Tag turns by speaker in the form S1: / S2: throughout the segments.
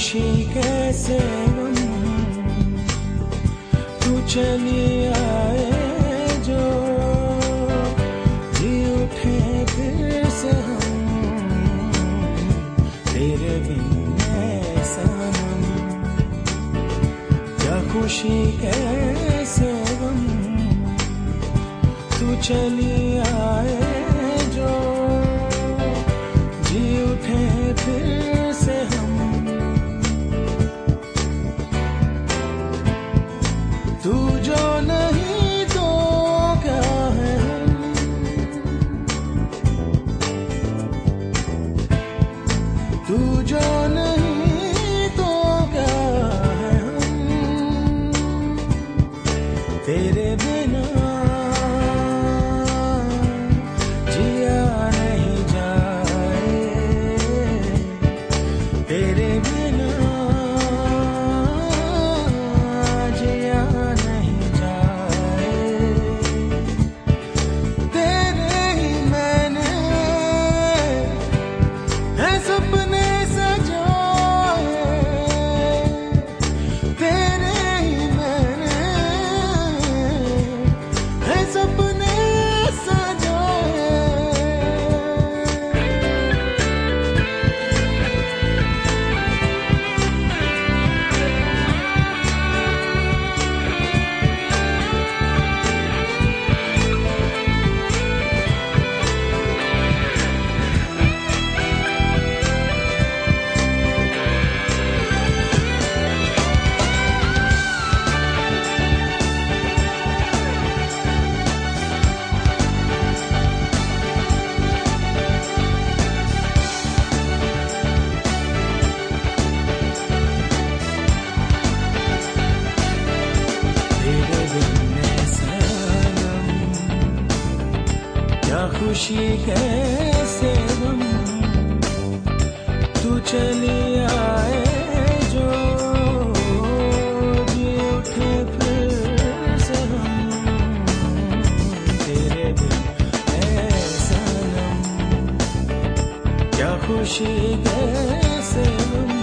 S1: खुशी कैसे गम, तू चली आए जो, जी उठे फिर से हम तेरे बिन है सनम। क्या खुशी कैसे गम, तू चली आए जो, जी उठे फिर से हम। तू जो नहीं तो क्या है हम, तू जो नहीं तो क्या है हम, तेरे बिना जिया नहीं जाए, तेरे बिना जिया नहीं जाए। तेरे ही मैंने है सपने सजाए, तेरे ही मैंने है सपने सजाए। तेरे बिन है सनम, क्या खुशी कैसे गम, तू चली आए जो, जी उठे फिर से हम तेरे बिन है सनम। क्या खुशी कैसे गम,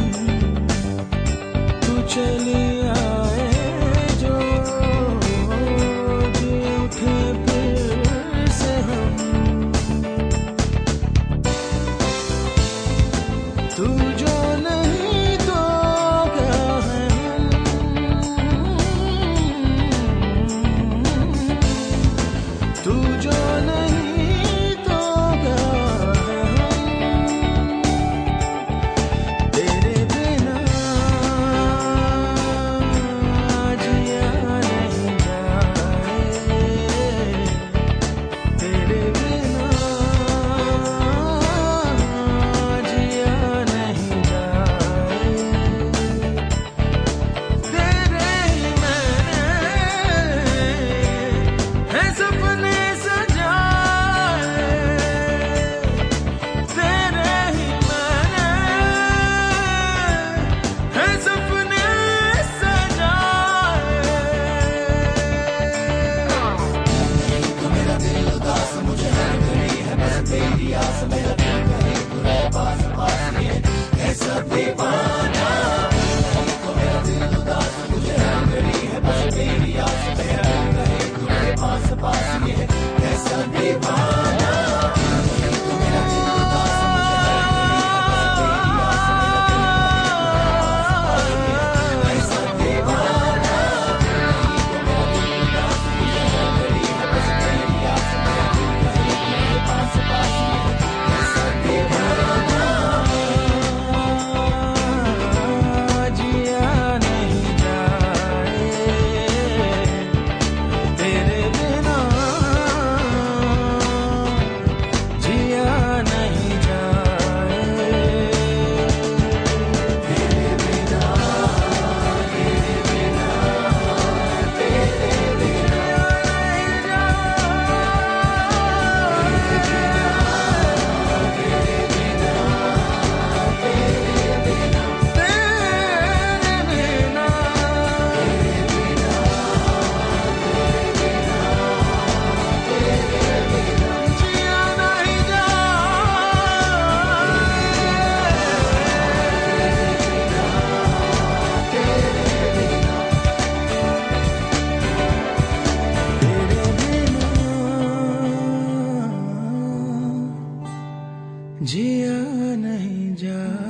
S1: तू चली आए जो, जी उठे फिर से हम। तू जो नहीं तो क्या है हम, तू जो नहीं तो क्या है हम, तेरे बिना जिया नहीं जा